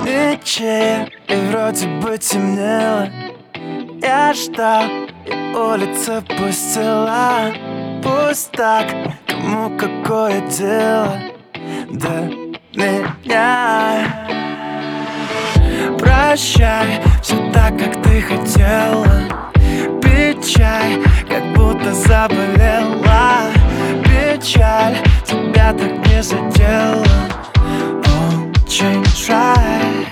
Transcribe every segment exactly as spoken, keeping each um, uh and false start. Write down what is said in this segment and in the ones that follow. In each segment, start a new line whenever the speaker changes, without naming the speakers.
Вечер, и вроде бы темнело. Я ждал, и улица пустела. Пусть так, кому какое дело до меня. Прощай, все так, как ты хотела. Печаль, как будто заболела. Печаль, тебя так не задела. Очень жаль.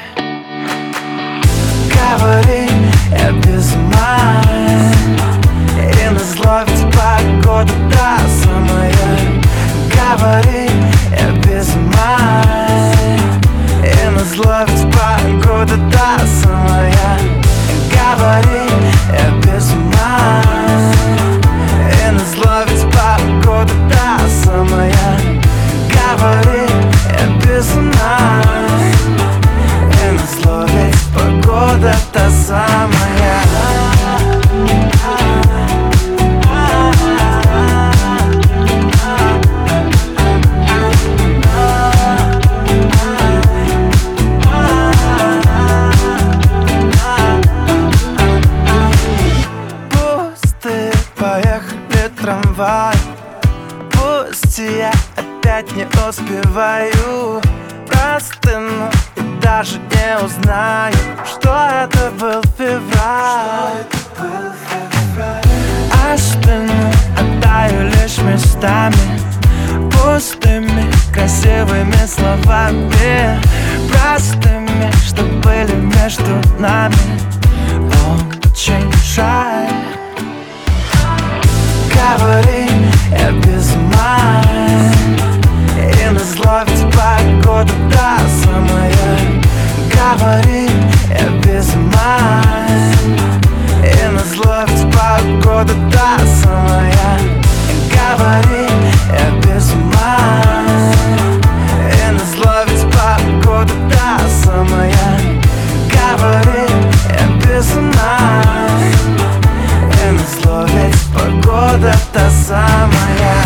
Говори, я без ума. И назло ведь погода та самая. Говори, я без ума. И назло ведь погода та самая. Говори, я без ума. И назло ведь погода та самая. Говори, я без ума. И назло ведь погода та самая. Пустые поехали трамвай. Пусть я опять не успеваю. Простыну и даже не узнаю, что это был февраль. А спину отдаю лишь местами пустыми, красивыми словами, простыми, что были между нами. Очень жаль. Говори, я без ума. И назло ведь погода та самая. Говори, я без ума. И назло ведь погода та самая. Говори, я без ума. И назло ведь погода та самая. Говори, я без ума. И назло ведь погода та самая.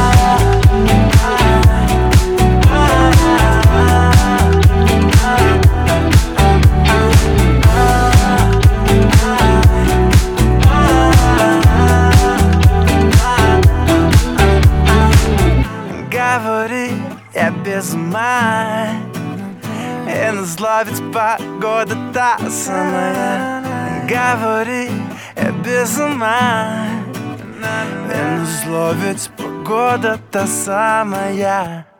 Говори, я без ума. И назло ведь погода та самая. Говори, я без ума. И назло ведь погода та самая.